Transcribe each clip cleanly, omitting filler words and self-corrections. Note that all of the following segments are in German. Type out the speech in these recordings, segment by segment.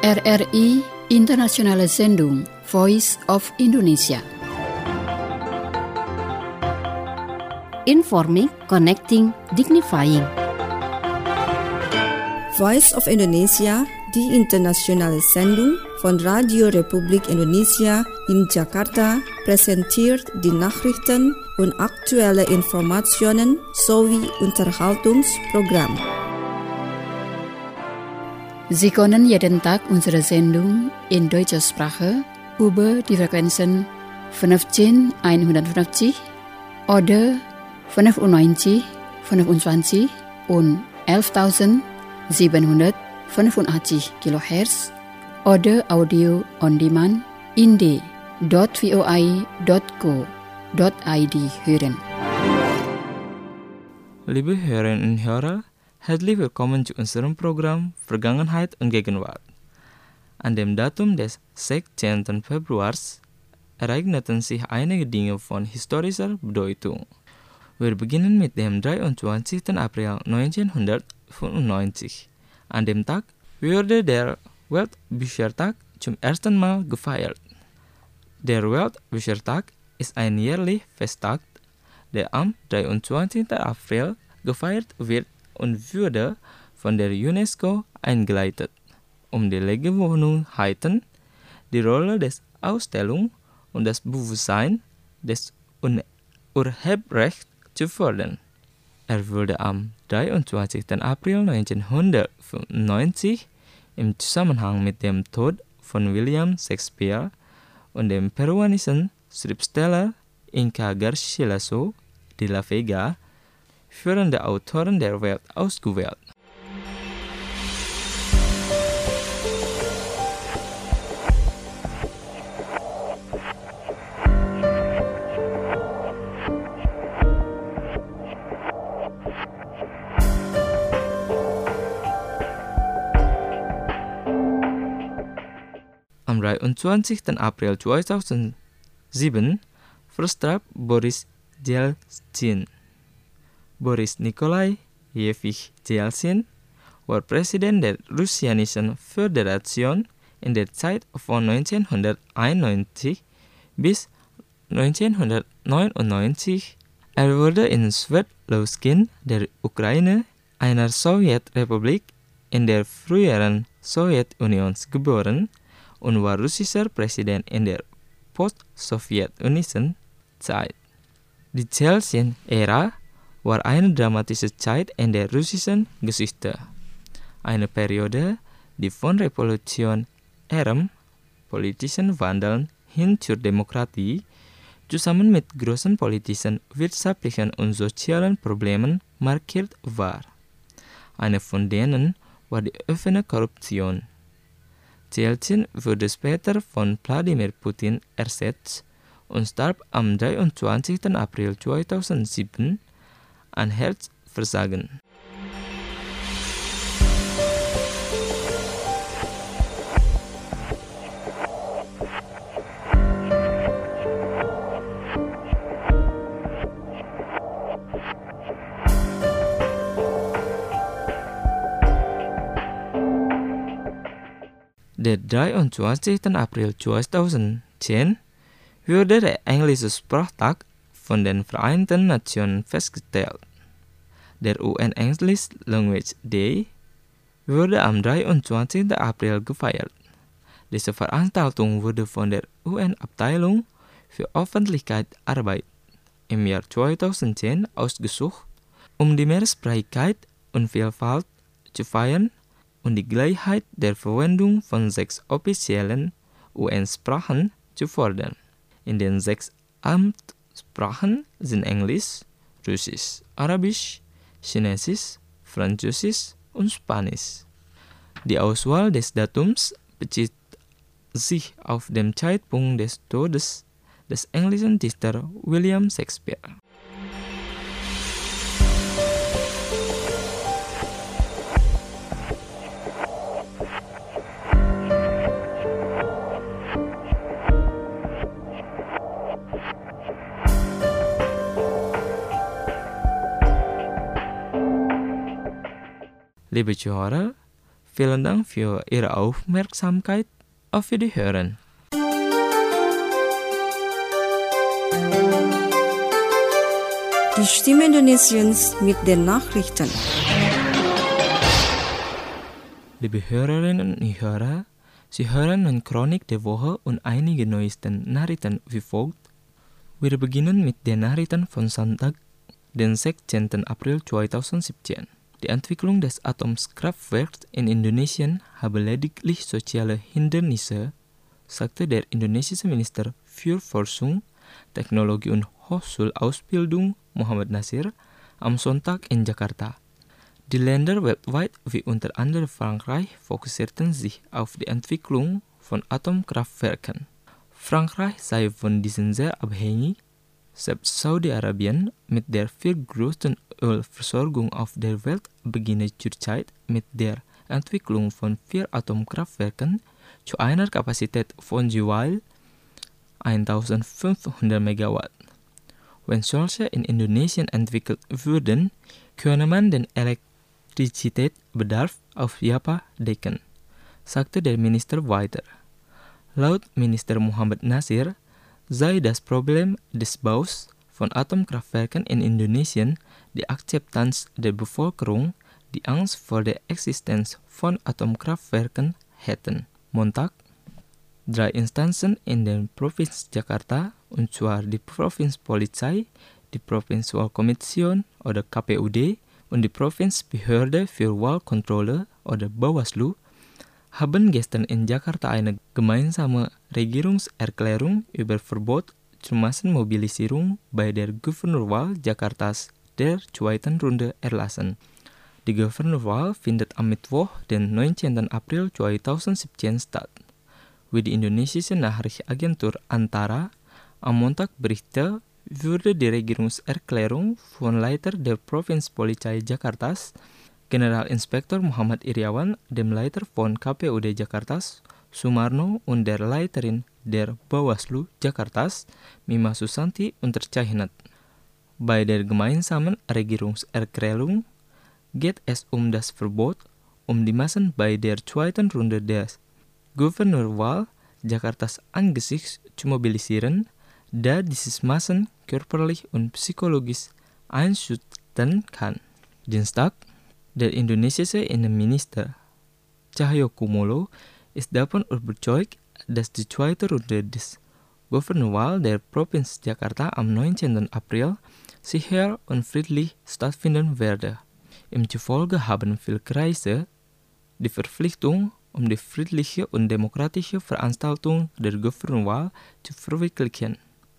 RRI Internationale Sendung Voice of Indonesia. Informing, connecting, dignifying. Voice of Indonesia, die internationale Sendung von Radio Republik Indonesia in Jakarta, präsentiert die Nachrichten und aktuelle Informationen sowie Unterhaltungsprogramm. Sie können jeden Tag unsere Sendung in deutscher Sprache über die Frequenzen 15150 oder 95, 25 und 11.785 kHz oder Audio on Demand in d.voi.co.id hören. Liebe Hörerinnen und Hörer, herzlich willkommen zu unserem Programm Vergangenheit und Gegenwart. An dem Datum des 16. Februars ereigneten sich einige Dinge von historischer Bedeutung. Wir beginnen mit dem 23. April 1995. An dem Tag wurde der Weltbüchertag zum ersten Mal gefeiert. Der Weltbüchertag ist ein jährlicher Festtag, der am 23. April gefeiert wird und wurde von der UNESCO eingeleitet, um die Legewohnheiten, die Rolle der Ausstellung und das Bewusstsein des Urheberrechts zu fördern. Er wurde am 23. April 1995 im Zusammenhang mit dem Tod von William Shakespeare und dem peruanischen Schriftsteller Inca Garcilaso de la Vega, führende Autoren der Welt, ausgewählt. Am 23. April 2007 verstarb Boris Jelzin. Boris Nikolajewitsch Jelzin war Präsident der Russischen Föderation in der Zeit von 1991 bis 1999. Er wurde in Sverdlovsk, der Ukraine, einer Sowjetrepublik in der früheren Sowjetunion, geboren und war russischer Präsident in der post-sowjetischen Zeit. Die Jelzin-Ära war eine dramatische Zeit in der russischen Geschichte. Eine Periode, die von revolutionärem politischen Wandel hin zur Demokratie zusammen mit großen politischen, wirtschaftlichen und sozialen Problemen markiert war. Eine von denen war die offene Korruption. Jelzin wurde später von Wladimir Putin ersetzt und starb am 23. April 2007 an Herzversagen. Der 23. April 2010 wurde der englische Sprachtag von den Vereinten Nationen festgestellt. Der UN English Language Day wurde am 23. April gefeiert. Diese Veranstaltung wurde von der UN-Abteilung für Öffentlichkeitsarbeit im Jahr 2010 ausgesucht, um die Mehrsprachigkeit und Vielfalt zu feiern und die Gleichheit der Verwendung von 6 offiziellen UN-Sprachen zu fordern. In den 6 Amtssprachen sind Englisch, Russisch, Arabisch, Chinesisch, Französisch und Spanisch. Die Auswahl des Datums bezieht sich auf den Zeitpunkt des Todes des englischen Dichters William Shakespeare. Liebe Zuhörer, Vielen Dank für Ihre Aufmerksamkeit. Auf Wiederhören. Die Stimme Indonesiens mit den Nachrichten. Liebe Hörerinnen und Hörer, Sie hören eine Chronik der Woche und einige neuesten Nachrichten wie folgt. Wir beginnen mit den Nachrichten von Sonntag, den 16. April 2017. Die Entwicklung des Atomkraftwerks in Indonesien habe lediglich soziale Hindernisse, sagte der indonesische Minister für Forschung, Technologie und Hochschulausbildung Muhammad Nasir am Sonntag in Jakarta. Die Länder weltweit wie unter anderem Frankreich fokussierten sich auf die Entwicklung von Atomkraftwerken. Frankreich sei von diesen sehr abhängig, selbst Saudi-Arabien mit der viertgrößten Ölversorgung auf der Welt beginne zurzeit mit der Entwicklung von 4 Atomkraftwerken zu einer Kapazität von jeweils 1500 Megawatt. Wenn solche in Indonesien entwickelt würden, könne man den Elektrizitätsbedarf auf Japan decken, sagte der Minister weiter. Laut Minister Muhammad Nasir sei das Problem des Baus von Atomkraftwerken in Indonesien die Akzeptanz der Bevölkerung, die Angst vor der Existenz von Atomkraftwerken hätten. Montag, 3 Instanzen in der Provinz Jakarta, und zwar die Provinzpolizei, die Provinzwahlkommission oder KPUD und die Provinzbehörde für Wahlkontrolle oder Bawaslu, haben gestern in Jakarta eine gemeinsame Regierungserklärung über Verbot zur Massenmobilisierung bei der Gouverneurswahl Jakartas der zweiten Runde erlassen. Die Gouverneurswahl findet am Mittwoch, den 19. April 2017 statt. Wie die indonesische Nachrichtenagentur Antara am Montag berichtete, wurde die Regierungserklärung von Leiter der Provinzpolizei Jakartas, Generalinspektor Muhammad Iriawan, dem Leiter von KPUD Jakartas, Sumarno, und der Leiterin der Bawaslu Jakartas, Mima Susanti, unterzeichnet. Bei der gemeinsamen Regierungserklärung geht es um das Verbot, die Massen bei der zweiten Runde der Gouverneurswahl Jakartas angesichts zu mobilisieren, da dieses Massen körperlich und psychologisch einschüchtern kann. Dienstag, der indonesische Innenminister Cahyokumolo ist davon überzeugt, dass die zweite Runde des Gouverneurswahl der Provinz Jakarta am 19. April sicher und friedlich stattfinden werde. Ihm zufolge haben viele Kreise die Verpflichtung, die friedliche und demokratische Veranstaltung der Gouverneurswahl zu verwirklichen.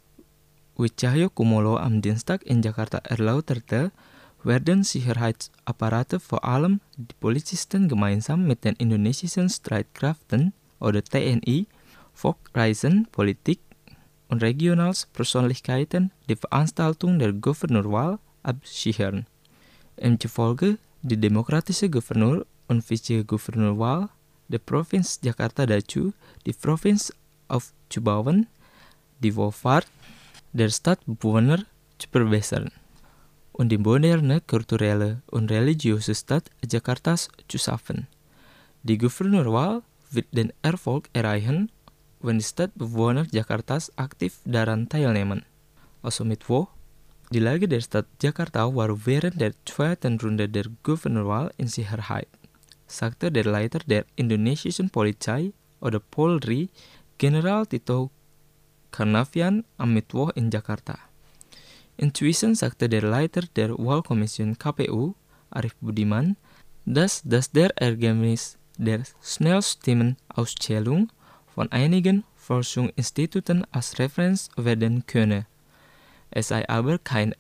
Wie Cahyokumolo am Dienstag in Jakarta erläuterte, werden Sicherheitsapparate, vor allem die Polizisten, gemeinsam mit den indonesischen Streitkräften oder TNI, Volkskreisen, Politik und Regionalpersönlichkeiten die Veranstaltung der Gouverneurswahl absichern. Ihm zufolge die demokratische Gouverneur- und Vize-Gouverneurswahl der Provinz Jakarta dazu, die Provinz aufzubauen, die Wohlfahrt der Stadtbewohner zu verbessern und die moderne kulturelle und religiöse Stadt Jakartas zu schaffen. Die Gouverneurswahl wird den Erfolg erreichen, wenn die Stadtbewohner Jakartas aktiv daran teilnehmen. Also Mittwoch, die Lage der Stadt Jakarta war während der zweiten Runde der Gouverneurswahl in Sicherheit, sagte der Leiter der indonesischen Polizei oder Polri, General Tito Karnavian, am Mittwoch in Jakarta. Inzwischen sagte der Leiter der Wahlkommission KPU, Arief Budiman, dass der Ergebnis der Schnellstimmenauszählung von einigen Forschungsinstituten als Referenz werden könne. Es sei aber kein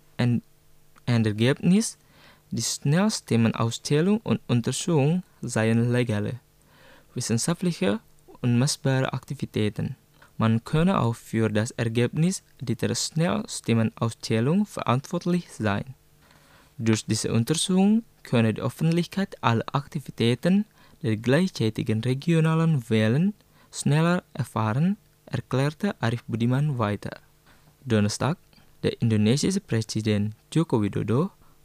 Endergebnis, die Schnellstimmenauszählung und Untersuchung seien legale, wissenschaftliche und messbare Aktivitäten. Man könne auch für das Ergebnis dieser Schnellstimmenauszählung verantwortlich sein. Durch diese Untersuchung könne die Öffentlichkeit alle Aktivitäten der gleichzeitigen regionalen Wahlen schneller erfahren, erklärte Arief Budiman weiter. Donnerstag, der indonesische Präsident Joko Widodo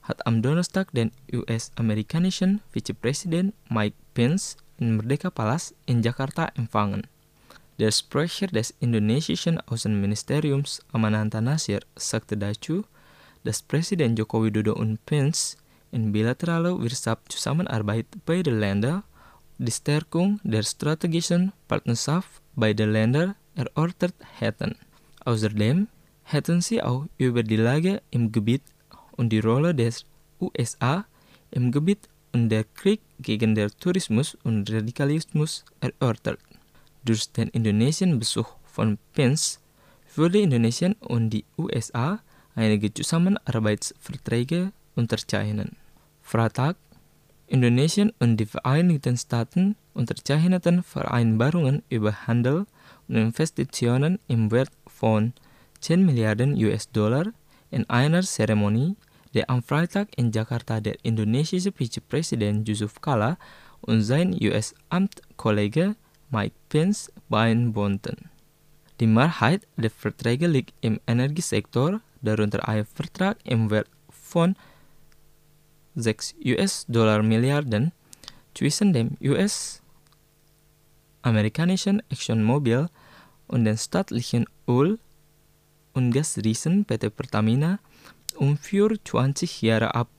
hat am Donnerstag den US-amerikanischen Vizepräsident Mike Pence in Merdeka Palace in Jakarta empfangen. Der Sprecher des indonesischen Außenministeriums Amananta Nasir sagte dazu, dass Präsident Joko Widodo und Pence in bilaterale Wirtschaftszusammenarbeit beider Länder die Stärkung der strategischen Partnerschaft beider Länder erörtert hätten. Außerdem hätten sie auch über die Lage im Gebiet und die Rolle des USA im Gebiet und der Krieg gegen den Terrorismus und Radikalismus erörtert. Durch den Indonesien-Besuch von Pence würde Indonesien und die USA einige Zusammenarbeitsverträge unterzeichnen. Freitag, Indonesien und die Vereinigten Staaten unterzeichneten Vereinbarungen über Handel und Investitionen im Wert von 10 Milliarden US-Dollar in einer Zeremonie, die am Freitag in Jakarta der indonesische Vizepräsident Yusuf Kala und sein US-Amtskollege Mike Pence beiwohnten. Die Mehrheit der Verträge liegt im Energiesektor, darunter ein Vertrag im Wert von 6 US-Dollar Milliarden zwischen dem US-amerikanischen ExxonMobil und den staatlichen Öl- und Gasriesen PT Pertamina für 20 Jahre ab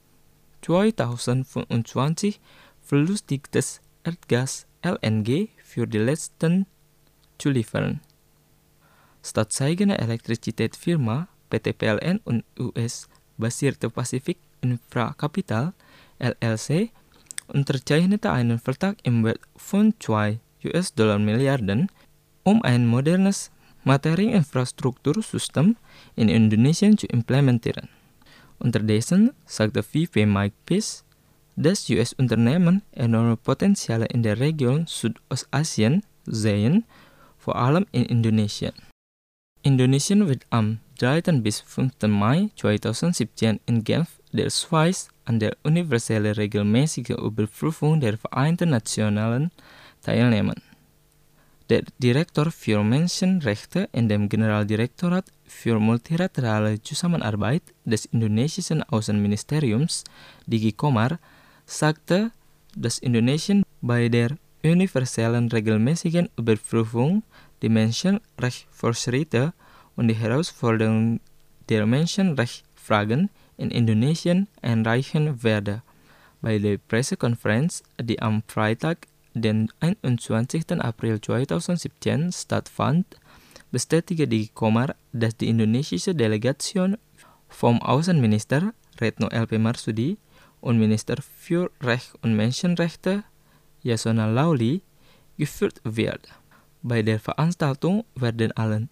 2025 verlustigtes Erdgas LNG für die letzten zu liefern. Staatseigene Elektrizitätsfirma PT PLN und US-basierte Pacific Infracapital LLC unterzeichnete einen Vertrag im Wert von 2 US-Dollar Milliarden, um ein modernes Materialinfrastruktursystem in Indonesien zu implementieren. Unterdessen sagte VP Mike Pence, dass US-Unternehmen enorme Potenziale in der Region Südostasien sehen, vor allem in Indonesien. Indonesien wird am 3. bis 5. Mai 2017 in Genf der Schweiz an der universellen regelmäßigen Überprüfung der Vereinten Nationen teilnehmen. Der Direktor für Menschenrechte in dem Generaldirektorat für multilaterale Zusammenarbeit des indonesischen Außenministeriums, Digi Komar, sagte, dass Indonesien bei der universellen regelmäßigen Überprüfung die Menschenrechtsfortschritte und die Herausforderungen der Menschenrechtsfragen in Indonesien einreichen werde. Bei der Pressekonferenz, die am Freitag, den 21. April 2017 stattfand, bestätigte die Komar, dass die indonesische Delegation vom Außenminister Retno LP Marsudi und Minister für Recht und Menschenrechte Yasona Lawli geführt wird. Bei der Veranstaltung werden alle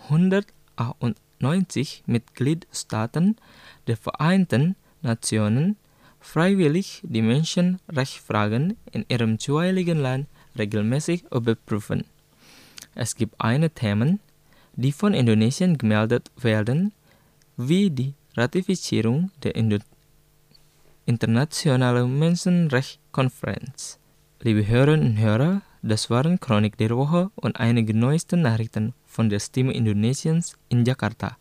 198 Mitgliedstaaten der Vereinten Nationen freiwillig die Menschenrechtsfragen in ihrem jeweiligen Land regelmäßig überprüfen. Es gibt einige Themen, die von Indonesien gemeldet werden, wie die Ratifizierung der Internationalen Menschenrechtskonferenz. Liebe Hörerinnen und Hörer, das waren Chronik der Woche und einige neueste Nachrichten von der Stimme Indonesiens in Jakarta.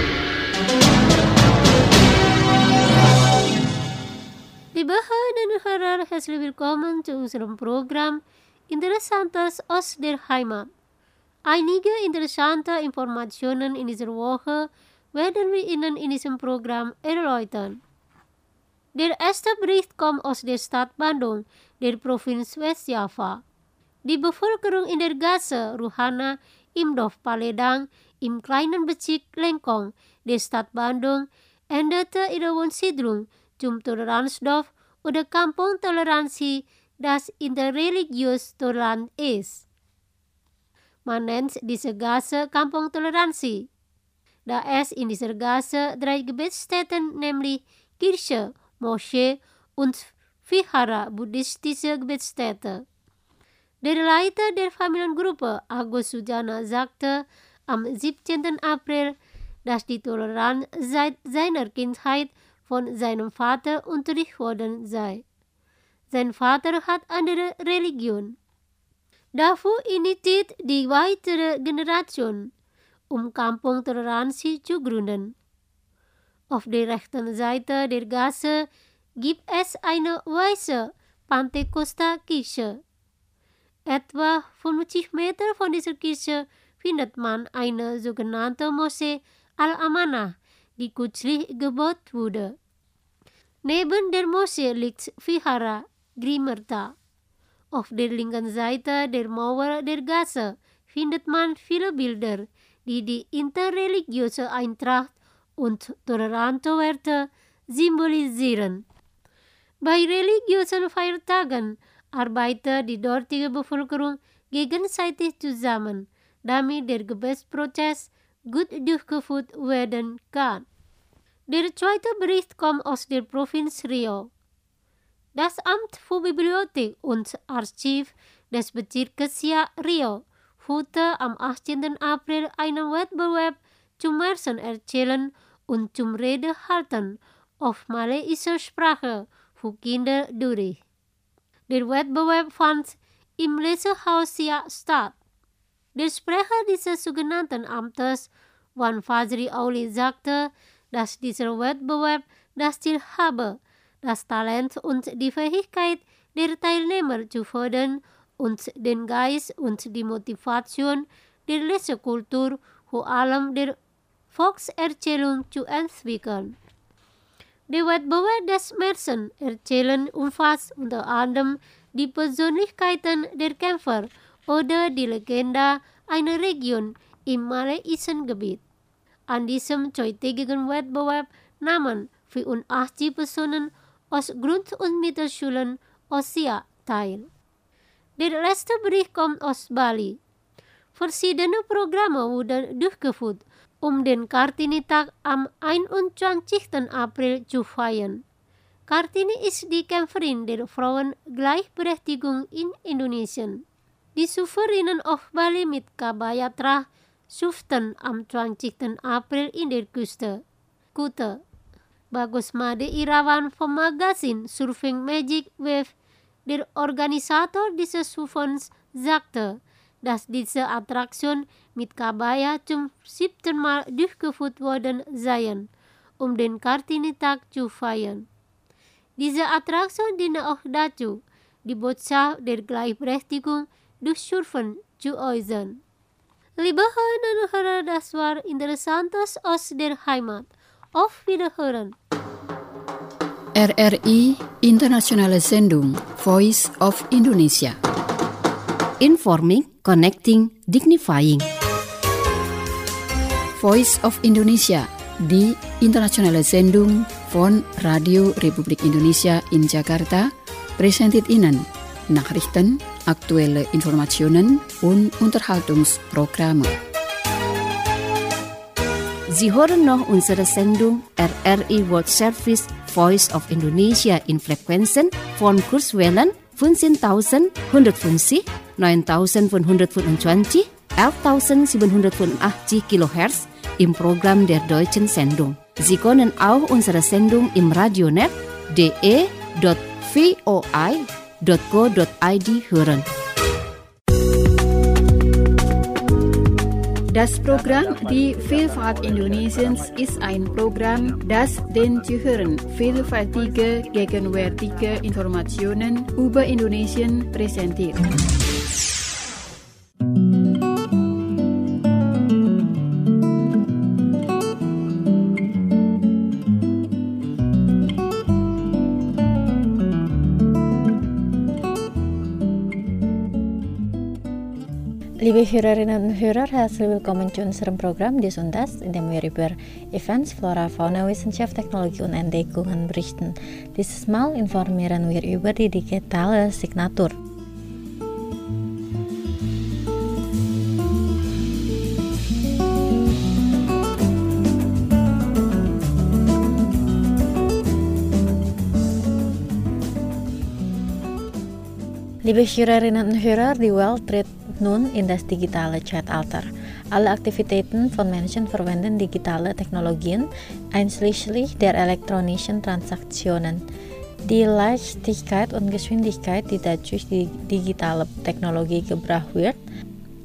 Liebe Hörerinnen und Hörer, herzlich willkommen zu unserem Programm Interessantes aus der Heimat. Einige interessante Informationen in dieser Woche werden wir Ihnen in diesem Programm erläutern. Der erste Bericht kommt aus der Stadt Bandung, der Provinz Westjava. Die Bevölkerung in der Gasse Ruhana im Dorf Paledang im kleinen Bezirk Lengkong der Stadt Bandung änderte ihre Wohnsiedlung zum Toleranzdorf oder Kampung Toleransi, das interreligiös tolerant ist. Man nennt diese Gasse Kampung Toleransi, da es in dieser Gasse 3 Gebetsstätten, nämlich Kirche, Moschee und Vihara buddhistische Gebetsstätte. Der Leiter der Familiengruppe Agus Sujana sagte am 17. April, dass die Toleranz seit seiner Kindheit von seinem Vater unterrichtet worden sei. Sein Vater hat andere Religion. Dafür initiiert die weitere Generation, Kampung Toleransi zu gründen. Auf der rechten Seite der Gasse gibt es eine weiße Pantekosta-Kirche. Etwa 50 Meter von dieser Kirche findet man eine sogenannte Moschee Al-Amanah, die kürzlich gebaut wurde. Neben der Moschee liegt Vihara Grimerta. Auf der linken Seite der Mauer der Gasse findet man viele Bilder, die die interreligiöse Eintracht und tolerante Werte symbolisieren. Bei religiösen Feiertagen arbeitet die dortige Bevölkerung gegenseitig zusammen, damit der Gebetsprozess gut durchgeführt werden kann. Der zweite Bericht kommt aus der Provinz Rio. Das Amt für Bibliothek und Archiv des Bezirkes Rio führte am 18. April einen Wettbewerb zum Märchen erzählen und zum Redehalten auf malaysischer Sprache für Kinder durch. Der Wettbewerb fand im Lesehaus statt. Der Sprecher dieses sogenannten Amtes, Wan Fazri Auli, sagte, dass dieser Wettbewerb das Ziel habe, das Talent und die Fähigkeit der Teilnehmer zu fördern und den Geist und die Motivation der Lesekultur, vor allem der Volkserzählung, zu entwickeln. Der Wettbewerb des Märchenerzählens umfasst unter anderem die Persönlichkeiten der Kämpfer oder die Legende einer Region im malaysischen Gebiet. An diesem zweitägigen Wettbewerb nahmen 84 Personen aus Grund- und Mittelschulen Asia teil. Der letzte Bericht kommt aus Bali. Verschiedene Programme wurden durchgeführt, um den Kartini-Tag am 21. April zu feiern. Kartini ist die Kämpferin der Frauengleichberechtigung in Indonesien. Die Sufferinnen auf Bali mit Kabaya-Trah schuften am 20. April in der Kute. Bagus Made Irawan vom Magazin Surfing Magic Wave, der Organisator dieses Schuffens, sagte, dass diese Attraktion mit Kabaya zum 7. Mal durchgeführt worden seien, um den Kartini-Tag zu feiern. Diese Attraktion diene auch dazu, die Botschaft der Gleichberechtigung durch Surfen zu äußern. Liebe Hörerinnen und Hörer, das war Interessantes aus der Heimat. Auf Wiederhören. RRI Internationale Sendung Voice of Indonesia. Informing, connecting, dignifying. Voice of Indonesia, die internationale Sendung von Radio Republik Indonesia in Jakarta, präsentiert Ihnen Nachrichten, aktuelle Informationen und Unterhaltungsprogramme. Sie hören noch unsere Sendung RRI World Service Voice of Indonesia in Frequenzen von Kurzwellen 15.150, 9.525, 11.785 kHz im Programm der deutschen Sendung. Sie können auch unsere Sendung im Radionet de.voi.go.id hören. Das Programm Die Vielfalt Indonesiens ist ein Programm, das den Zuhörern vielfältige, gegenwärtige Informationen über Indonesien präsentiert. Liebe Hörerinnen und Hörer, herzlich willkommen zu unserem Programm Dies und Das, in dem wir über Events, Flora, Fauna, Wissenschaft, Technologie und Entdeckungen berichten. Dieses Mal informieren wir über die digitale Signatur. Liebe Hörerinnen und Hörer, die Welt tritt nun in das digitale Zeitalter. Alle Aktivitäten von Menschen verwenden digitale Technologien, einschließlich der elektronischen Transaktionen. Die Leichtigkeit und Geschwindigkeit, die durch die digitale Technologie gebracht wird,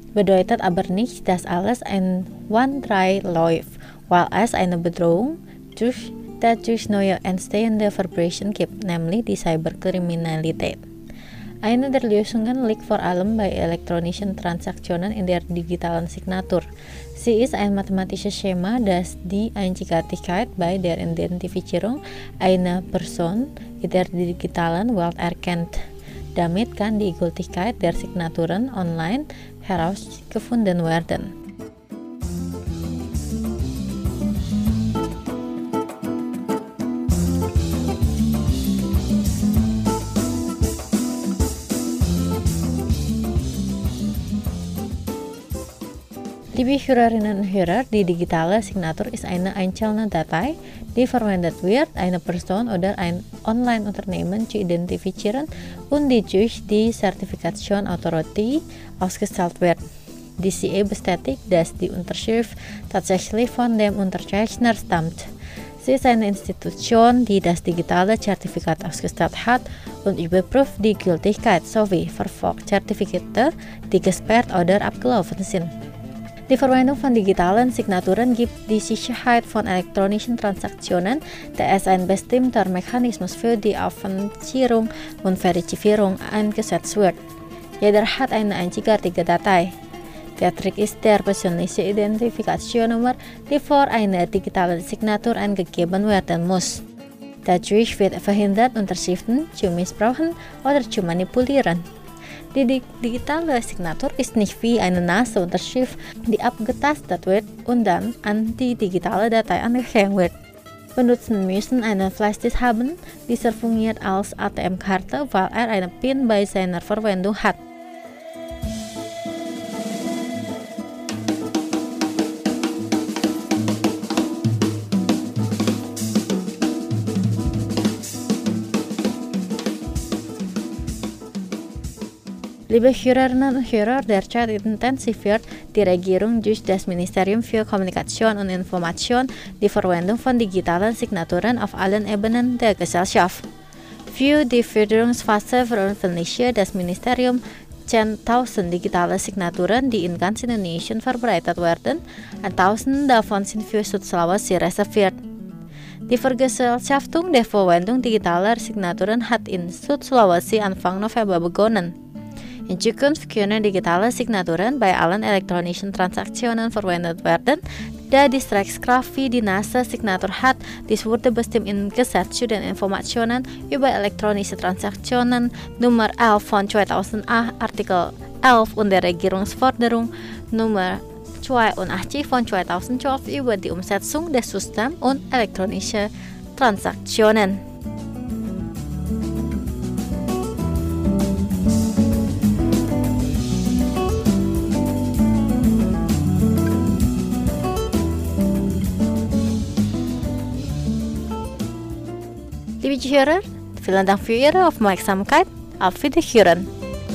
bedeutet aber nicht, dass alles einwandfrei läuft, weil es eine Bedrohung durch neue entstehende Verbrechen gibt, nämlich die Cyberkriminalität. Eine der Lösungen liegt vor allem bei elektronischen Transaktionen in der digitalen Signatur. Sie ist ein mathematisches Schema, das die Einzigartigkeit bei der Identifizierung einer Person in der digitalen Welt erkennt. Damit kann die Gültigkeit der Signaturen online herausgefunden werden. Liebe Hörerinnen und Hörer, die digitale Signatur ist eine einzelne Datei, die verwendet wird, eine Person oder ein Online-Unternehmen zu identifizieren und die durch die Certification Authority ausgestellt wird. Die CE bestätigt, dass die Unterschrift tatsächlich von dem Unterzeichner stammt. Sie ist eine Institution, die das digitale Zertifikat ausgestellt hat und überprüft die Gültigkeit sowie verfolgt Zertifikate, die gesperrt oder abgelaufen sind. Die Verwendung von digitalen Signaturen gibt die Sicherheit von elektronischen Transaktionen, da es ein bestimmter Mechanismus für die Authentifizierung und Verifizierung eingesetzt wird. Jeder hat eine einzigartige Datei. Der Trick ist der persönliche Identifikationsnummer, die vor einer digitalen Signatur eingegeben werden muss. Dadurch wird verhindert, Unterschriften zu missbrauchen oder zu manipulieren. Die digitale Signatur ist nicht wie eine nasse Unterschrift, die abgetastet wird und dann an die digitale Datei angehängt wird. Benutzer müssen einen Flashdisk haben, dieser fungiert als ATM-Karte, weil er eine PIN bei seiner Verwendung hat. Liebe Hörerinnen und Hörer, derzeit intensiviert die Regierung durch das Ministerium für Kommunikation und Information die Verwendung von digitalen Signaturen auf allen Ebenen der Gesellschaft. Für die Förderungsphase veröffentlichte das Ministerium 10.000 digitale Signaturen, die in ganz Indonesien verbreitet werden, 1.000 davon sind für Südsulawesi reserviert. Die Vergesellschaftung der Verwendung digitaler Signaturen hat in Südsulawesi Anfang November begonnen. In Zukunft können digitale Signaturen bei allen elektronischen Transaktionen verwendet werden, da die Streckkraft wie die nasse Signatur hat. Dies wurde bestimmt im Gesetz zu den Informationen über elektronische Transaktionen Nummer 11 von 2008, Artikel 11 und der Regierungsforderung Nummer 82 von 2012 über die Umsetzung des Systems und elektronische Transaktionen. Liebe Zuhörer, vielen Dank für Ihre Aufmerksamkeit. Auf Wiederhören.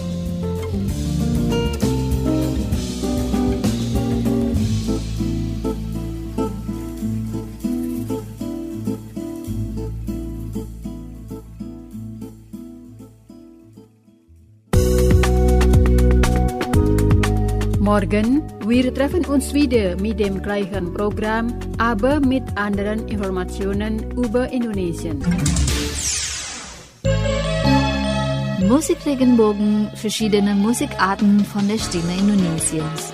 Morgen, wir treffen uns wieder mit dem gleichen Programm, aber mit anderen Informationen über Indonesien. Musikregenbogen, verschiedene Musikarten von der Stimme Indonesiens.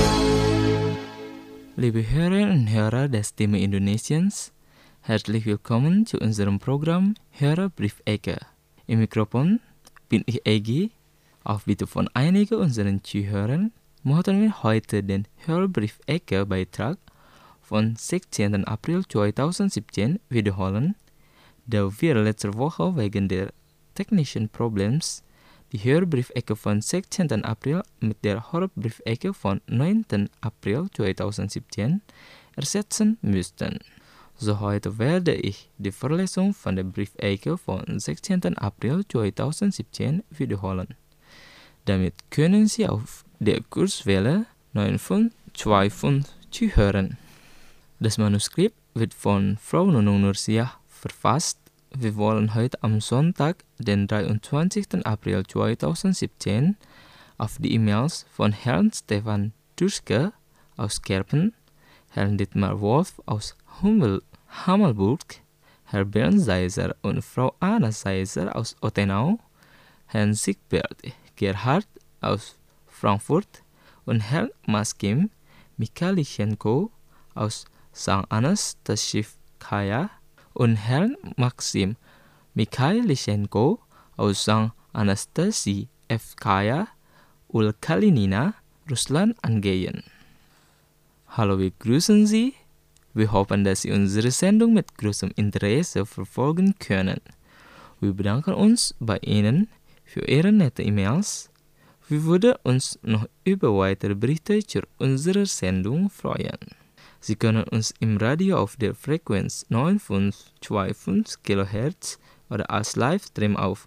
Liebe Hörerinnen und Hörer der Stimme Indonesiens, herzlich willkommen zu unserem Programm Hörerbriefecke. Im Mikrofon bin ich Egi. Auf Bitte von einigen unserer Zuhörern möchten wir heute den Hörerbriefecke-Beitrag von 16. April 2017 wiederholen, da wir letzte Woche wegen der technischen Problems die Hörerbriefecke von 16. April mit der Hörerbriefecke von 9. April 2017 ersetzen müssten. So heute werde ich die Vorlesung von der Briefecke von 16. April 2017 wiederholen. Damit können Sie auf der Kurswelle 9.25 zuhören. Das Manuskript wird von Frau Nunung Nursiah verfasst. Wir wollen heute am Sonntag, den 23. April 2017, auf die E-Mails von Herrn Stefan Duschke aus Kerpen, Herrn Dietmar Wolf aus Hammelburg, Herr Bernd Seiser und Frau Anna Seiser aus Ottenau, Herrn Siegbert Gerhard aus Frankfurt und Herrn Maskim Michalichenko aus St. Anastasievkaya und Herrn Maxim Michalichenko aus St. Anastasievkaya, Kalinina, Russland angehen. Hallo, wir grüßen Sie. Wir hoffen, dass Sie unsere Sendung mit großem Interesse verfolgen können. Wir bedanken uns bei Ihnen für Ihre nette E-Mails. Wir würden uns noch über weitere Berichte zu unserer Sendung freuen. Sie können uns im Radio auf der Frequenz 9525 kHz oder als Livestream auf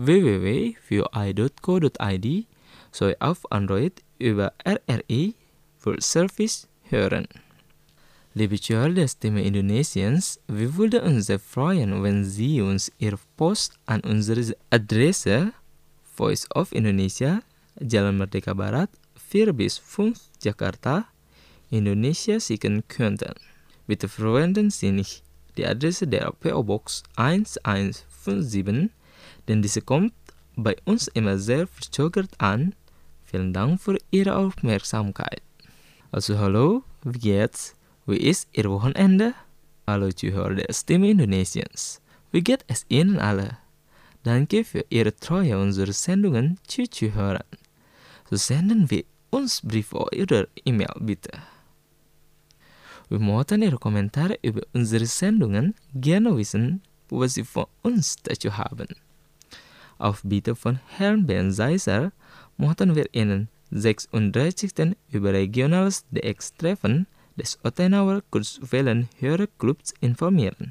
www.vi.co.id sowie auf Android über RRI World Service hören. Liebe Zuhörer der Stimme Indonesiens, wir würden uns sehr freuen, wenn Sie uns Ihre Post an unsere Adresse Voice of Indonesia, Jalan Merdeka Barat, 4-5 Jakarta, Indonesia schicken könnten. Bitte verwenden Sie nicht die Adresse der PO Box 1157, denn diese kommt bei uns immer sehr verzögert an. Vielen Dank für Ihre Aufmerksamkeit. Also hallo, wie geht's? Wie ist Ihr Wochenende? Hallo Zuhörer der Stimme Indonesiens. Wie geht es Ihnen alle? Danke für Ihre Treue unserer Sendungen zuzuhören. So senden wir uns Briefe oder E-Mail bitte. Wir möchten Ihre Kommentare über unsere Sendungen gerne wissen, was Sie von uns dazu haben. Auf Bitte von Herrn Bernd Seiser möchten wir Ihnen 36. überregionales DX-Treffen des Ottenauer Kurzwellenhörerclubs informieren.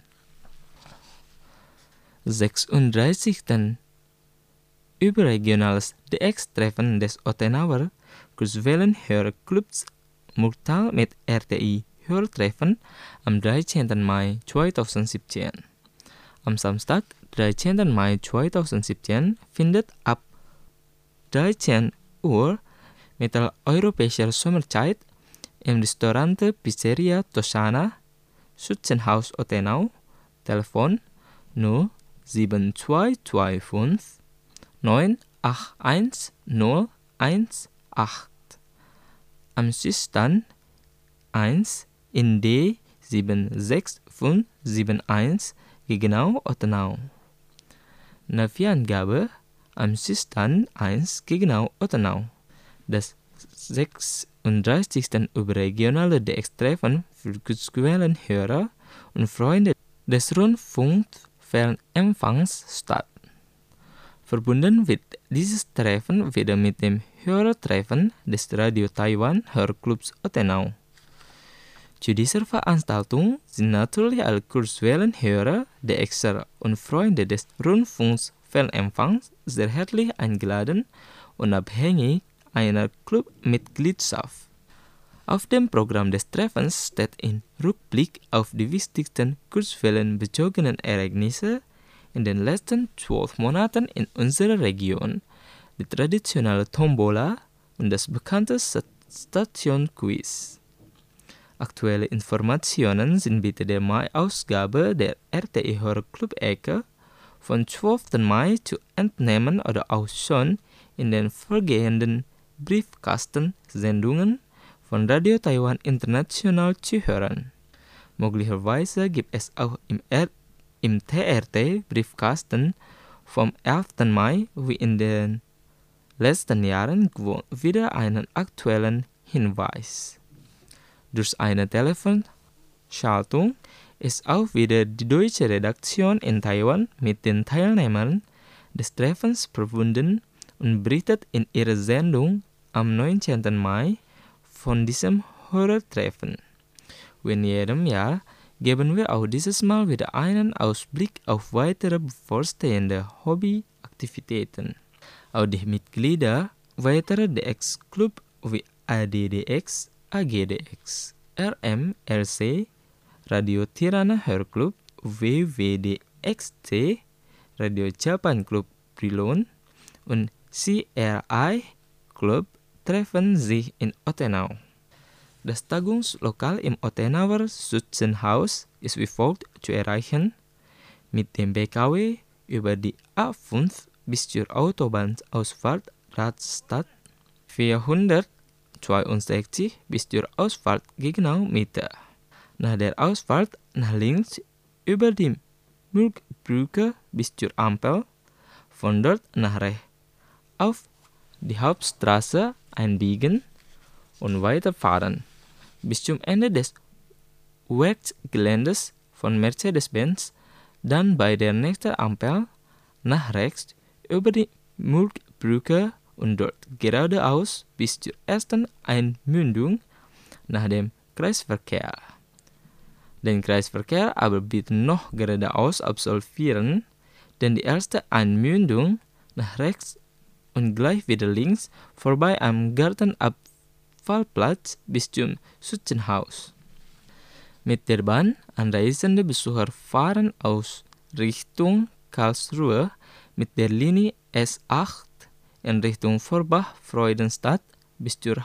36. überregionales DX-Treffen des Ottenauer Kurzwellenhörerclubs Murtal mit RTI Hörtreffen am 13. Mai 2017. Am Samstag, 13. Mai 2017 findet ab 13 Uhr mitteleuropäischer Sommerzeit im Restaurante Pizzeria Toscana, Schützenhaus Ottenau, Telefon 07225 981 018. Am Schüchtern 1 in D 76571 Gegenau Ottenau. Naviangabe am Schüchtern 1 Gegenau Ottenau. Das 36. überregionale DX-Treffen für Kurzwellenhörer und Freunde des Rundfunkfernempfangs statt. Verbunden wird dieses Treffen wieder mit dem Hörertreffen des Radio Taiwan Hörclubs Ottenau. Zu dieser Veranstaltung sind natürlich alle Kurzwellenhörer, DXer und Freunde des Rundfunkfernempfangs sehr herzlich eingeladen, unabhängig einer Clubmitgliedschaft. Auf dem Programm des Treffens steht ein Rückblick auf die wichtigsten kurzwellenbezogenen Ereignisse in den letzten 12 Monaten in unserer Region, die traditionelle Tombola und das bekannte Station-Quiz. Aktuelle Informationen sind bitte der Mai-Ausgabe der RTI Hörclub-Ecke von 12. Mai zu entnehmen oder auch schon in den vorgehenden Briefkastensendungen von Radio Taiwan International zu hören. Möglicherweise gibt es auch im TRT-Briefkasten vom 11. Mai wie in den letzten Jahren wieder einen aktuellen Hinweis. Durch eine Telefonschaltung ist auch wieder die deutsche Redaktion in Taiwan mit den Teilnehmern des Treffens verbunden und berichtet in ihrer Sendung am 19. Mai von diesem Hörertreffen. Wie in jedem Jahr geben wir auch dieses Mal wieder einen Ausblick auf weitere bevorstehende Hobbyaktivitäten. Auch die Mitglieder weiterer DX-Club wie ADDX, AGDX, RMRC, Radio Tirana Hörclub, WWDXC, Radio Japan Club Brilon und CRI Club treffen sich in Ottenau. Das Tagungslokal im Ottenauer Schützenhaus ist wie folgt zu erreichen. Mit dem BKW über die A5 bis zur Autobahnausfahrt Radstadt 462 bis zur Ausfahrt Gegenau Mitte. Nach der Ausfahrt nach links über die Mulkbrücke bis zur Ampel, von dort nach rechts auf die Hauptstraße einbiegen und weiterfahren bis zum Ende des Werksgeländes von Mercedes-Benz, dann bei der nächsten Ampel nach rechts über die Mulkbrücke und dort geradeaus bis zur ersten Einmündung nach dem Kreisverkehr. Den Kreisverkehr aber bitte noch geradeaus absolvieren, denn die erste Einmündung nach rechts und gleich wieder links vorbei am Gartenabfallplatz bis zum Schützenhaus. Mit der Bahn anreisende Besucher fahren aus Richtung Karlsruhe mit der Linie S8 in Richtung Forbach-Freudenstadt bis zur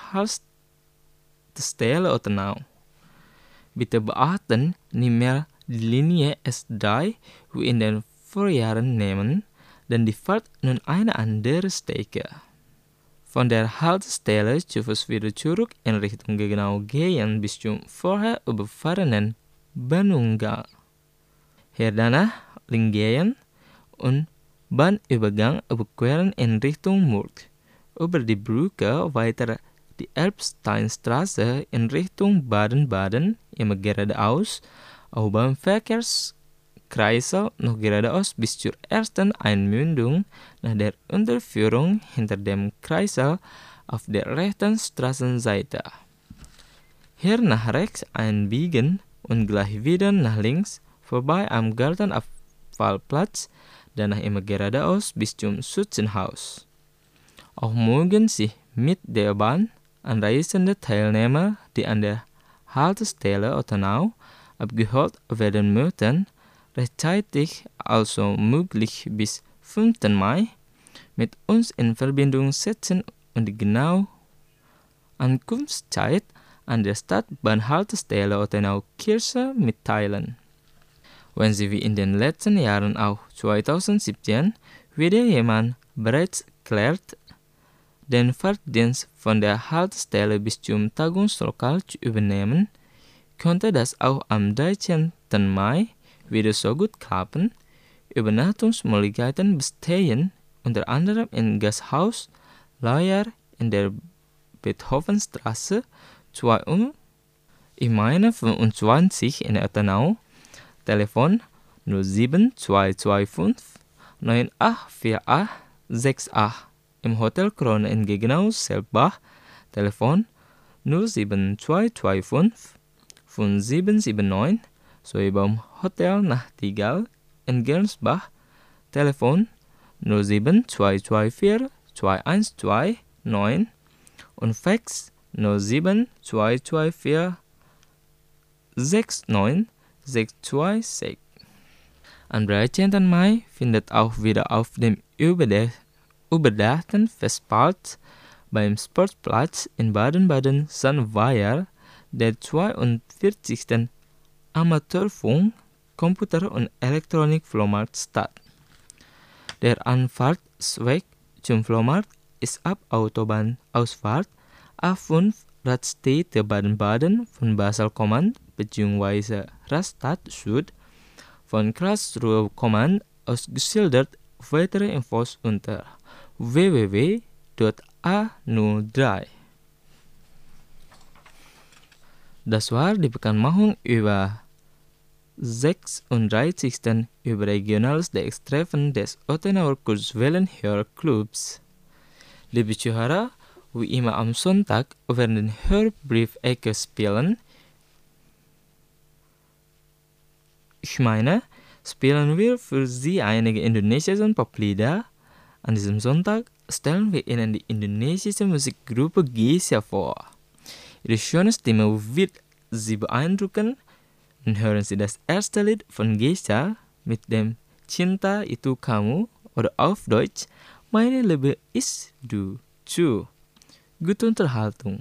Haltestelle Ottenau. Bitte beachten, nicht mehr die Linie S3 wie in den Vorjahren nehmen, denn die fährt nun eine andere Strecke. Von der Haltestelle zu Fuß wieder zurück in Richtung Gegenau gehen bis zum vorher überfahrenen Bahnungang. Hier danach links gehen und Bahnübergang überqueren in Richtung Murg. Über die Brücke weiter die Elbsteinstraße in Richtung Baden-Baden immer geradeaus, auch beim Verkehrskreisel noch geradeaus bis zur ersten Einmündung nach der Unterführung hinter dem Kreisel auf der rechten Straßenseite. Hier nach rechts einbiegen und gleich wieder nach links vorbei am Gartenabfallplatz, danach immer geradeaus bis zum Schützenhaus. Auch mögen sich mit der Bahn anreisende Teilnehmer, die an der Haltestelle Ottenau abgeholt werden möchten, rechtzeitig, also möglich bis 5. Mai, mit uns in Verbindung setzen und die genaue Ankunftszeit an der Stadtbahnhaltestelle Ottenau-Kirche mitteilen. Wenn Sie wie in den letzten Jahren auch 2017 wieder jemand bereits klärt, den Fahrtdienst von der Haltestelle bis zum Tagungslokal zu übernehmen, könnte das auch am 13. Mai wieder so gut klappen. Übernachtungsmöglichkeiten bestehen unter anderem im Gasthaus Lauer in der Beethovenstraße 25 in Ottenau. Telefon 07225 984868. Im Hotel Krone in Gegenau Selbach. Telefon 07225 5779 sowie beim Hotel Nachtigall in Gernsbach. Telefon 07224 2129 und Fax 07224 69 626. Am 13. Mai findet auch wieder auf dem überdachten Festplatz beim Sportplatz in Baden-Baden-Sandweier der 42. Amateurfunk, Computer- und Elektronik-Flohmarkt statt. Der Anfahrtsweg zum Flohmarkt ist ab Autobahnausfahrt A5 Raststätte Baden-Baden von Basel kommend bzw. Rastatt Süd von Karlsruhe kommend ausgeschildert. Weitere Infos unter www.a03. Das war die Bekanntmachung über 36. Überregionales DX-Treffen des Ottenauer Kurzwellenhörclubs. Liebe Zuhörer, wie immer am Sonntag werden den Hörbrief-Ecke spielen. Ich meine, spielen wir für Sie einige indonesische Poplieder. An diesem Sonntag stellen wir Ihnen die indonesische Musikgruppe Geisha vor. Ihre schöne Stimme wird Sie beeindrucken. Nun hören Sie das erste Lied von Geisha mit dem Cinta Itu Kamu oder auf Deutsch Meine Liebe ist du. Gute Unterhaltung.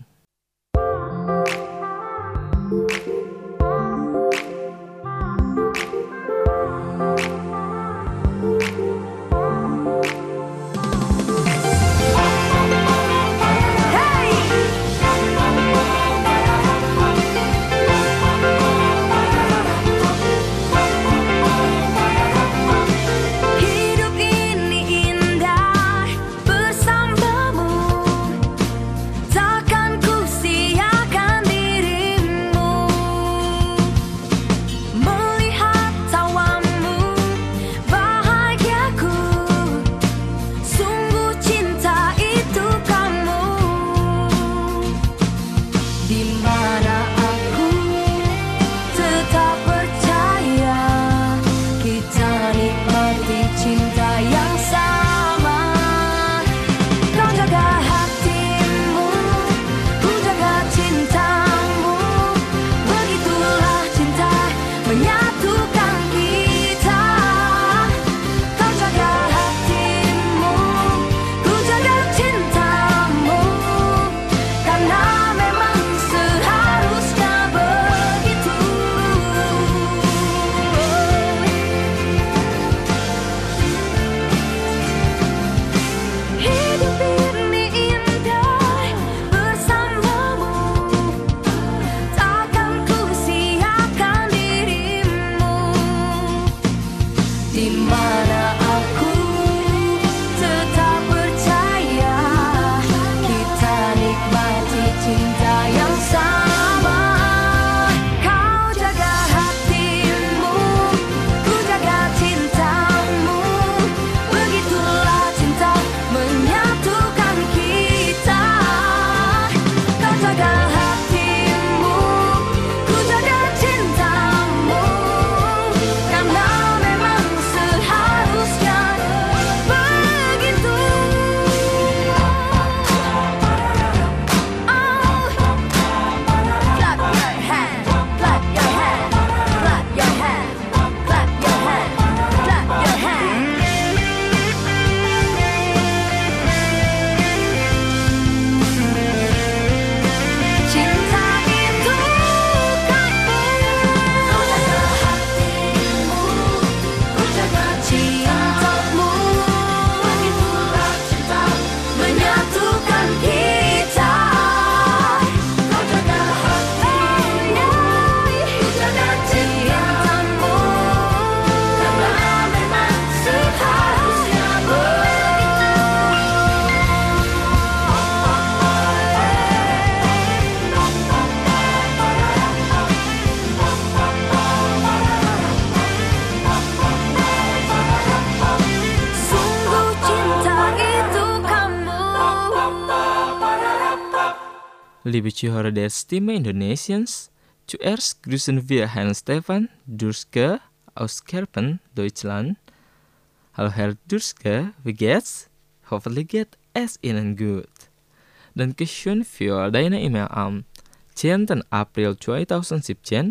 Liebe Zuhörer der Stimme Indonesiens, zuerst grüßen wir Herrn Stefan Durske aus Kerpen, Deutschland. Hallo Herr Durske, wie geht's? Hoffentlich geht es Ihnen gut. Dankeschön für deine E-Mail am 10. April 2017.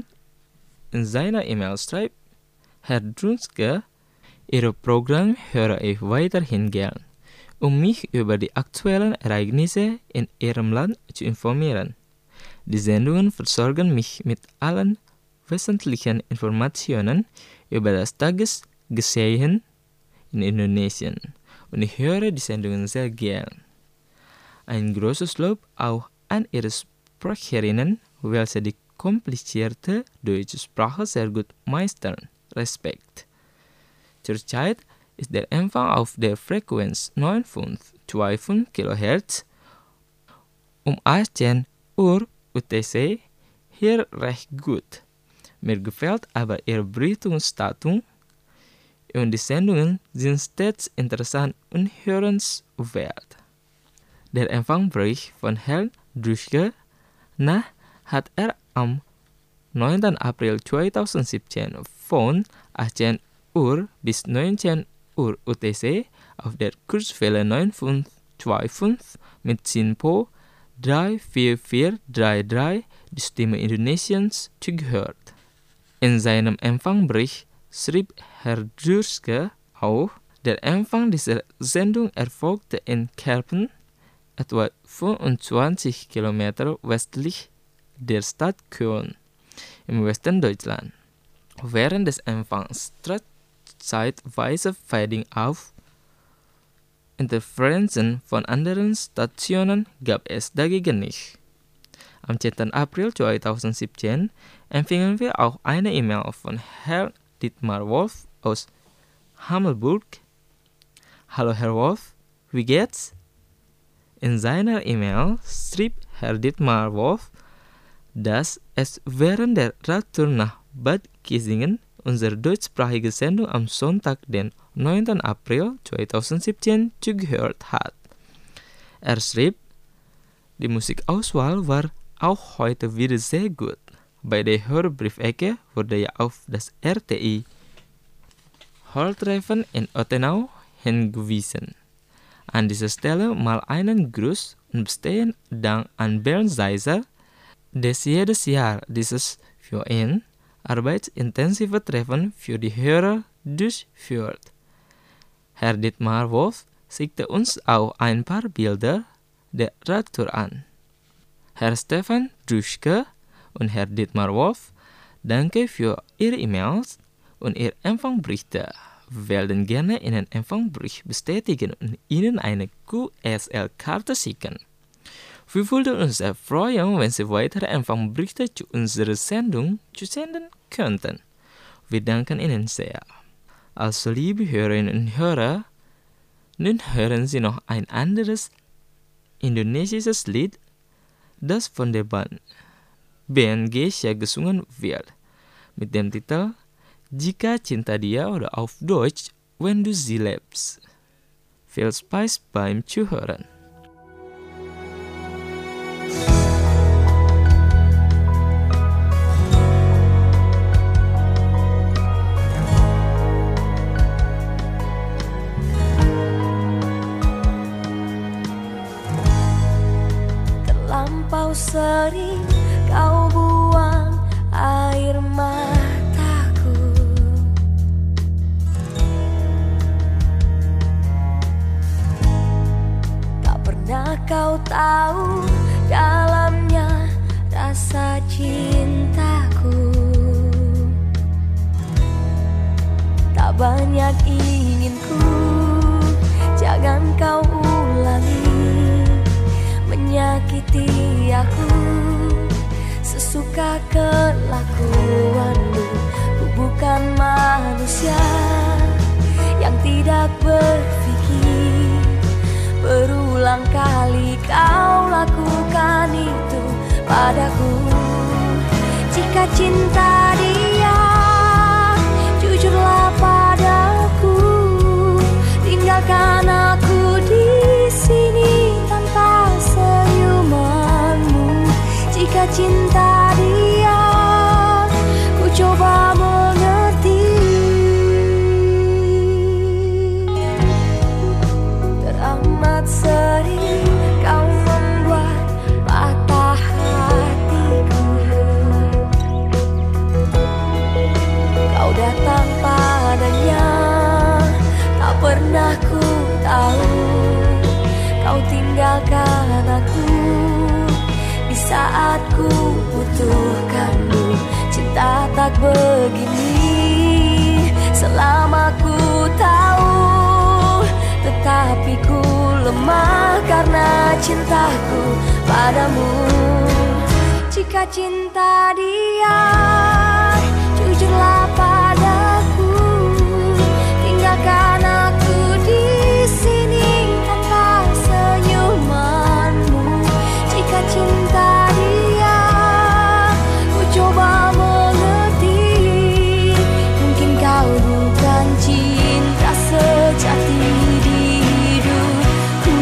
In seiner E-Mail schreibt Herr Durske, Ihr Programm höre ich weiterhin gern, um mich über die aktuellen Ereignisse in Ihrem Land zu informieren. Die Sendungen versorgen mich mit allen wesentlichen Informationen über das Tagesgeschehen in Indonesien und ich höre die Sendungen sehr gern. Ein großes Lob auch an Ihre Sprecherinnen, welche die komplizierte deutsche Sprache sehr gut meistern. Respekt. Zurzeit ist der Empfang auf der Frequenz 9,25 kHz um 18 Uhr UTC hier recht gut. Mir gefällt aber Ihre Berichterstattung und die Sendungen sind stets interessant und hörenswert. Der Empfangbericht von Herrn Duschke hat am 9. April 2017 von 18 Uhr bis 19 Uhr UTC auf der Kurzwelle 9,25 mit Sinpo 34433 die Stimme Indonesiens zugehört. In seinem Empfangbericht schrieb Herr Durske auch, der Empfang dieser Sendung erfolgte in Kerpen, etwa 25 Kilometer westlich der Stadt Köln im Westen Deutschland. Während des Empfangs trat zeitweise Fading auf. Interferenzen von anderen Stationen gab es dagegen nicht. Am 10. April 2017 empfingen wir auch eine E-Mail von Herrn Dietmar Wolf aus Hammelburg. Hallo Herr Wolf, wie geht's? In seiner E-Mail schrieb Herr Dietmar Wolf, dass es während der Radtour nach Bad Kissingen unsere deutschsprachige Sendung am Sonntag, den 9. April 2017 zugehört hat. Er schrieb, die Musikauswahl war auch heute wieder sehr gut. Bei der Hörbriefecke wurde ja auf das RTI Hörtreffen in Ottenau hingewiesen. An dieser Stelle mal einen Gruß und bestehenden Dank an Bernd Seiser, der jedes Jahr dieses für ihn arbeitsintensive Treffen für die Hörer durchführt. Herr Dietmar Wolf schickte uns auch ein paar Bilder der Radtour an. Herr Stefan Duschke und Herr Dietmar Wolf, danke für Ihre E-Mails und Ihre Empfangberichte. Wir werden gerne Ihren Empfangbericht bestätigen und Ihnen eine QSL-Karte schicken. Wir würden uns sehr freuen, wenn Sie weitere Empfangberichte zu unserer Sendung senden könnten. Wir danken Ihnen sehr. Also, liebe Hörerinnen und Hörer, nun hören Sie noch ein anderes indonesisches Lied, das von der Band BNG gesungen wird, mit dem Titel Jika Cinta Dia oder auf Deutsch Wenn du sie liebst. Viel Spaß beim Zuhören. Terlampau sering kau buang air mataku, tak pernah kau tahu dalamnya rasa cintaku. Tak banyak inginku, jangan kau ulangi menyakiti aku sesuka kelakuanmu. Ku bukan manusia yang tidak berpikir. Berulang kali kau lakukan itu padaku. Jika cinta dia, jujurlah padaku. Tinggalkan aku di sini tanpa senyumanmu. Jika cinta dia, ku coba mengerti. Teramat sering kau membuat patah hatiku. Kau datang padanya, tak pernah ku tahu. Kau tinggalkan aku di saat ku butuhkanmu. Cinta tak begini selama ku tahu, tetapi ku lemah karena cintaku padamu. Jika cinta dia, jujurlah padaku. Tinggalkan aku di sini tanpa senyumanmu. Jika cinta dia, ku coba mengerti. Mungkin kau bukan cinta sejati di hidupku.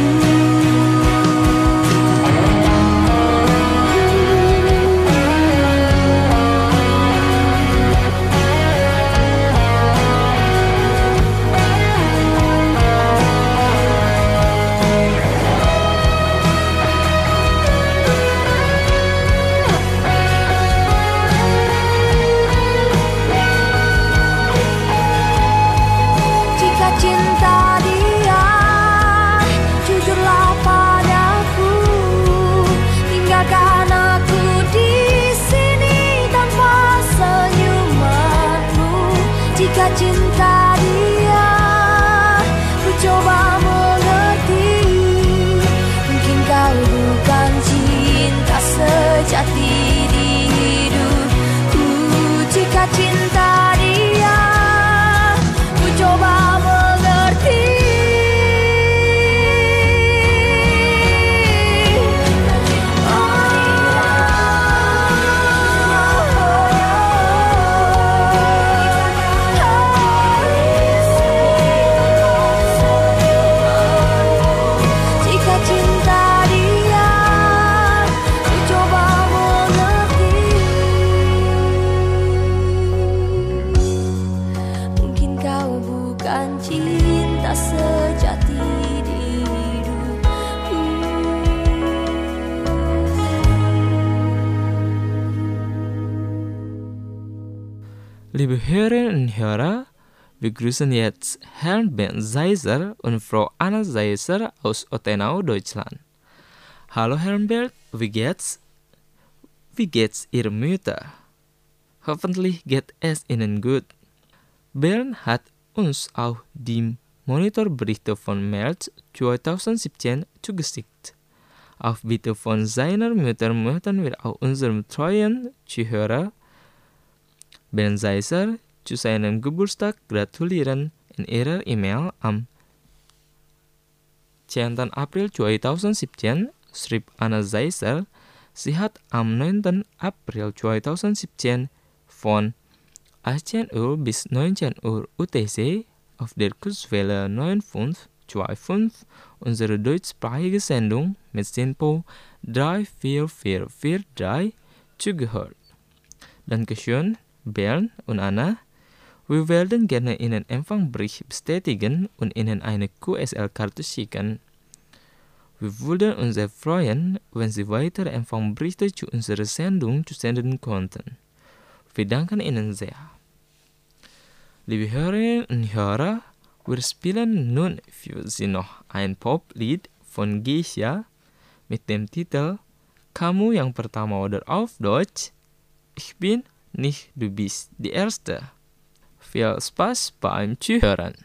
Jika cinta dia, jujurlah padaku. Tinggalkan aku di sini tanpa senyumanmu. Jika cinta dia, ku coba mengerti. Mungkin kau bukan cinta sejati di hidupku. Jika cinta dia, ku coba mengerti. Jika cinta dia, ku coba mengerti. Mungkin kau bukan cinta sejati di hidupku. Liebe Hörerinnen und Hörer, wir grüßen jetzt Herrn Ben Seiser und Frau Anna Seiser aus Ottenau, Deutschland. Hallo Herrn Bert, wie geht's? Wie geht's Ihrer Mutter? Hoffentlich geht es Ihnen gut. Bern hat uns auch die Monitorberichte von März 2017 zugeschickt. Auf Bitte von seiner Mutter möchten wir auch unserem treuen Zuhörer Ben Seiser zu seinem Geburtstag gratulieren in ihrer E-Mail am 10. April 2017, schrieb Anna Zeisel. Sie hat am 9. April 2017 von 18 Uhr bis 19 Uhr UTC auf der Kurzwelle 9525 unsere deutschsprachige Sendung mit Sinpo 34443 zugehört. Dankeschön, Bernd und Anna. Wir werden gerne Ihnen Empfangbericht bestätigen und Ihnen eine QSL-Karte schicken. Wir würden uns sehr freuen, wenn Sie weitere Empfangberichte zu unserer Sendung senden konnten. Wir danken Ihnen sehr. Liebe Hörerinnen und Hörer, wir spielen nun für Sie noch ein Poplied von Geisha mit dem Titel Kamu yang pertama oder auf Deutsch Ich bin nicht, du bist die Erste. Viel Spaß beim Zuhören.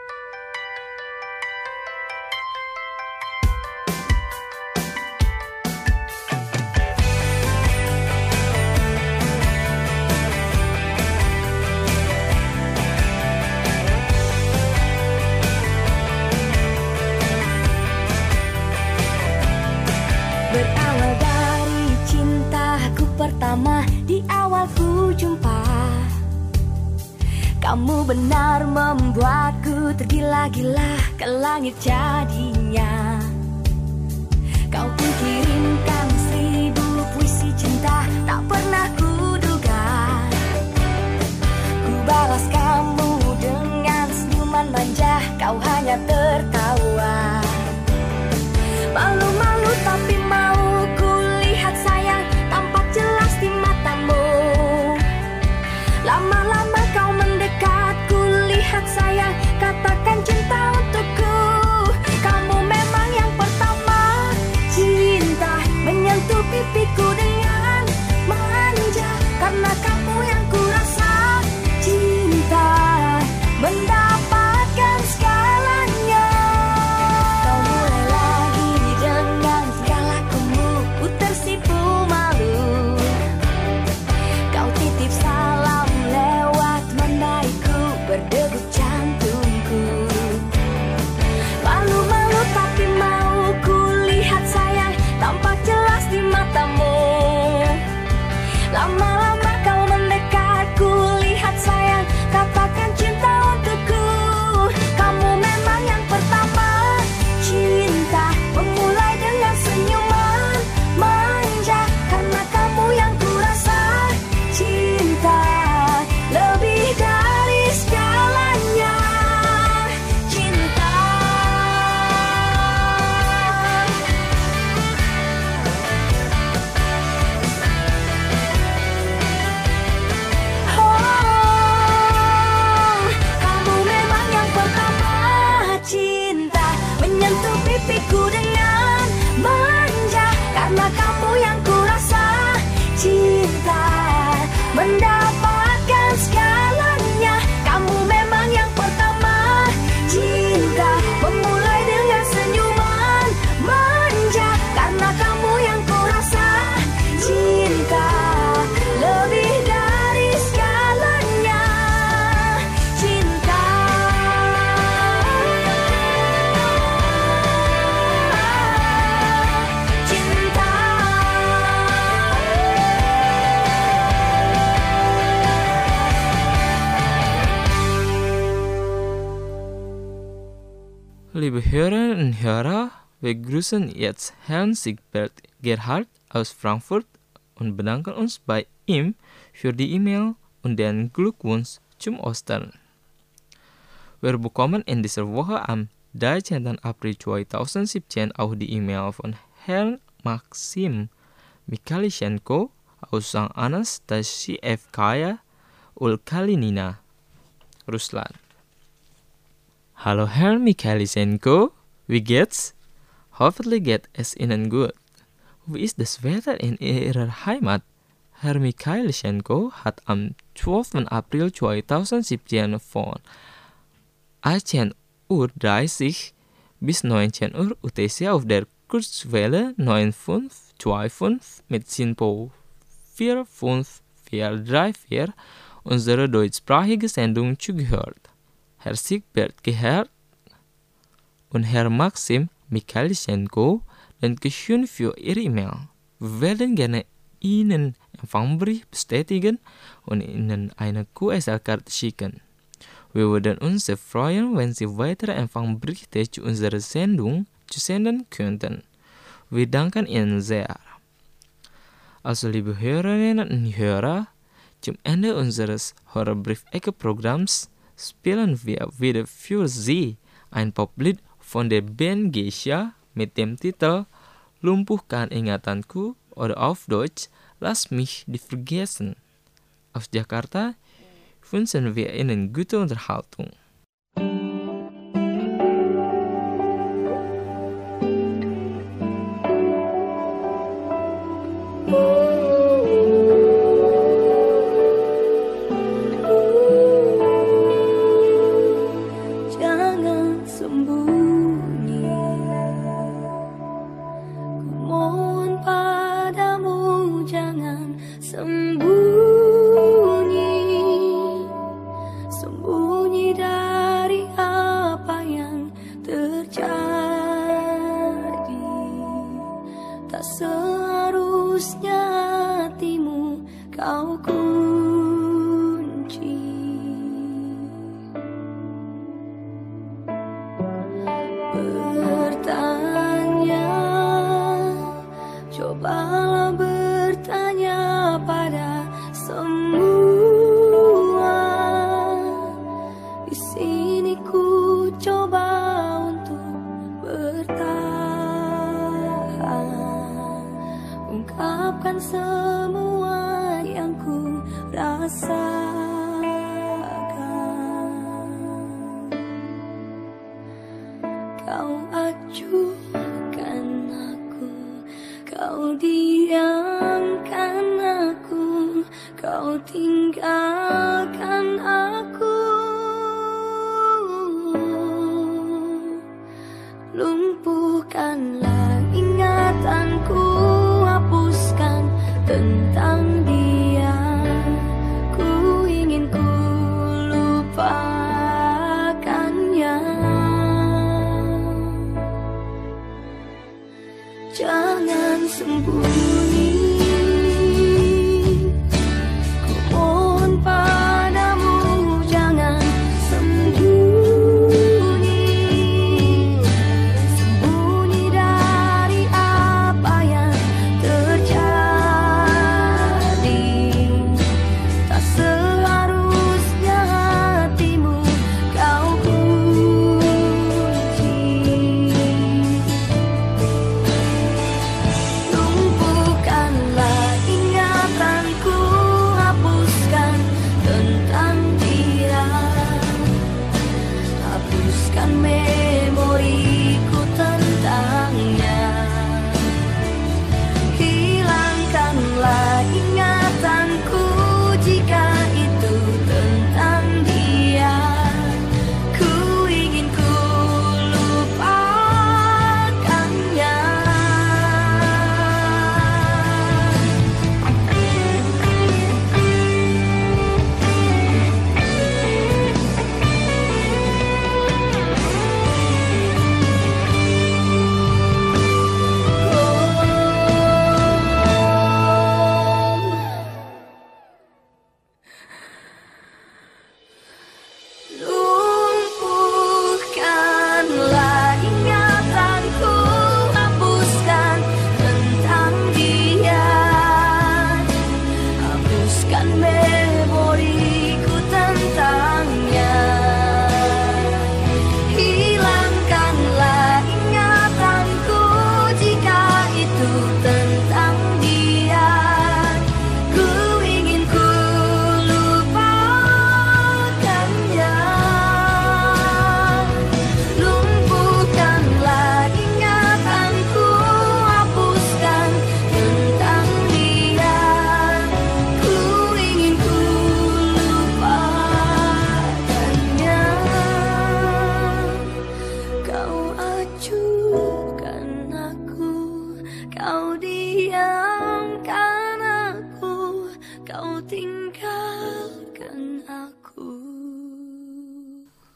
Berawal dari cintaku pertama di awal ku jumpa, kamu benar membuatku tergila-gila ke langit jadinya. Kau pun kirimkan 1000 puisi cinta tak pernah kuduga. Ku balas kamu dengan senyuman manja, kau hanya tertawa. Malu-malu tapi mau kulihat sayang, tampak jelas di matamu. Lama-lama kau mendekat, kulihat sayang, katakan cinta untukku. Kamu memang yang pertama, cinta menyentuh pipiku dengan manja. Karena kamu yang kurasa, cinta mendapatkan segalanya. Kau mulai lagi dengan segala kamu, ku tersipu malu. Kau titip salam lewat mandaiku, berdegup jantungku. Malu-malu tapi mau kulihat sayang, tampak jelas di matamu. Lama-lama kau mendekat, kulihat sayang, katakan cinta untukku. Kamu memang yang pertama, cinta memulai dengan senyuman manja. Karena kamu yang kurasa, cinta lebih dari segalanya. Cinta. Oh, kamu memang yang pertama, cinta menyentuh pipiku dengan manja. Karena kamu yang kurasa, cinta mendapatkan segalanya. Kamu memang yang pertama, cinta memulai dengan senyuman manja. Karena kamu yang kurasa, cinta lebih dari segalanya. Cinta. Cinta. Liebe Hörerinnen und Hörer, wir grüßen jetzt Herrn Siegbert Gerhard aus Frankfurt und bedanken uns bei ihm für die E-Mail und den Glückwunsch zum Ostern. Wir bekommen in dieser Woche am 13. April 2017 auch die E-Mail von Herrn Maxim Mikhailichenko aus St. Anastasievkaya, Ulkalinina, Russland. Hallo Herr Mikhailichenko, wie geht's? Hoffentlich geht es Ihnen gut. Wie ist das Wetter in Ihrer Heimat? Herr Mikhailichenko hat am 12. April 2017 von 18:30 Uhr bis 19 Uhr UTC auf der Kurzwelle 9525 mit Sinpo 45434 unsere deutschsprachige Sendung zugehört. Herr Siegbert Gehert und Herr Maxim Michailchenko, Dankeschön für Ihre E-Mail. Wir werden gerne Ihnen Empfangsbericht bestätigen und Ihnen eine QSL-Karte schicken. Wir würden uns sehr freuen, wenn Sie weitere Empfangsberichte zu unserer Sendung zusenden könnten. Wir danken Ihnen sehr. Also, liebe Hörerinnen und Hörer, zum Ende unseres Hörerbrief-Ecke-Programms spielen wir wieder für Sie ein Poplied von der Band Geisha mit dem Titel Lumpuhkan Ingatanku oder auf Deutsch Lass mich nicht vergessen. Aus Jakarta wünschen wir Ihnen gute Unterhaltung. Cobalah bertanya pada semua. Di sini ku coba untuk bertahan, ungkapkan semua yang ku rasakan. Kau acuhkan aku, kau diamkan aku, kau tinggalkan aku. Lumpuhkanlah ingatanku, hapuskan tentang dia. Ku ingin ku lupakannya. Jangan sembunyi, ku mohon padamu, jangan sembunyi, sembunyi dari apa yang terjadi. Tak seharusnya hatimu kau kunci. Lumpuhkan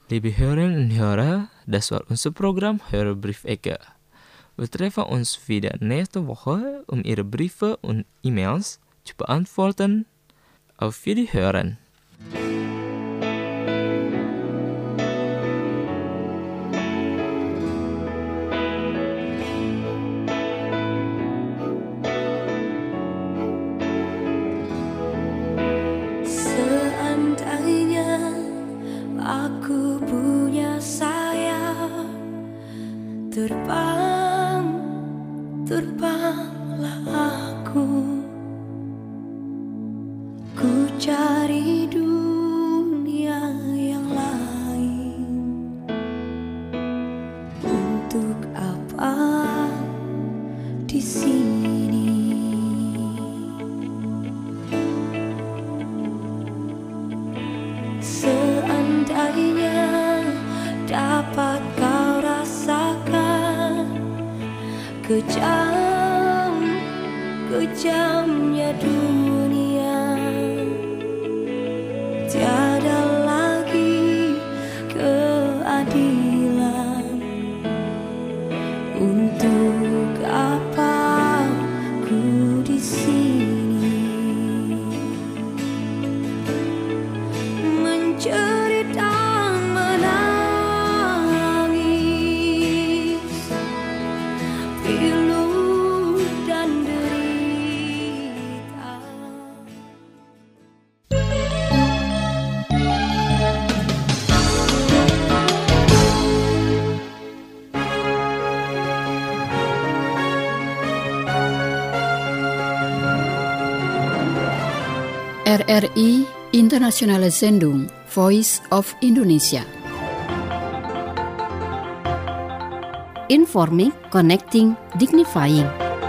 Liebe Hörerinnen und Hörer, das war unser Programm Hörerbriefecke. Wir treffen uns wieder nächste Woche, um Ihre Briefe und E-Mails zu beantworten. Auf Wiederhören. Aku punya sayap, terbanglah aku. Ku cari dunia yang lain. Untuk apa di sini? Seandainya dapat kau rasakan kejamnya dunia, tiada lagi keadilan. Untuk apa ku di sini menjerit dan menangis, pilu dan derita. RRI Internationale Sendung Voice of Indonesia. Informing, connecting, dignifying.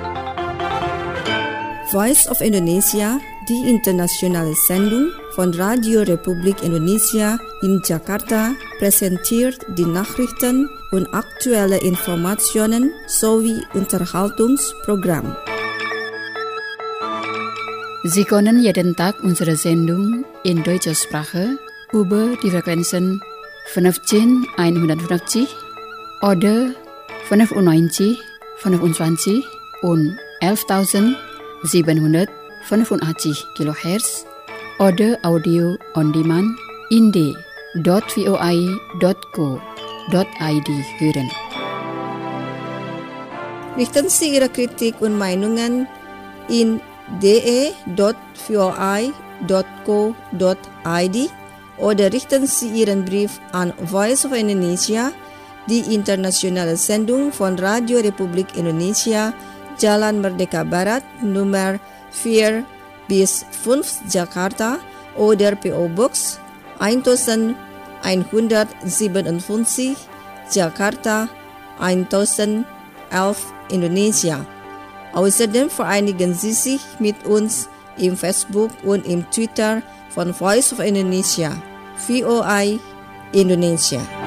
Voice of Indonesia, die internationale Sendung von Radio Republik Indonesia in Jakarta, präsentiert die Nachrichten und aktuelle Informationen sowie Unterhaltungsprogramm. Sie können jeden Tag unsere Sendung in deutscher Sprache über die Frequenzen 15150 oder 95, 25 und 11.785 kHz oder Audio on Demand in d.voi.co.id hören. Richten Sie Ihre Kritik und Meinungen in de.voi.co.id oder richten Sie Ihren Brief an Voice of Indonesia, die internationale Sendung von Radio Republik Indonesia, Jalan Merdeka Barat, Nummer 4-5 Jakarta oder PO Box 1157 Jakarta 1011 Indonesia. Außerdem vereinigen Sie sich mit uns im Facebook und im Twitter von Voice of Indonesia, VOI Indonesia.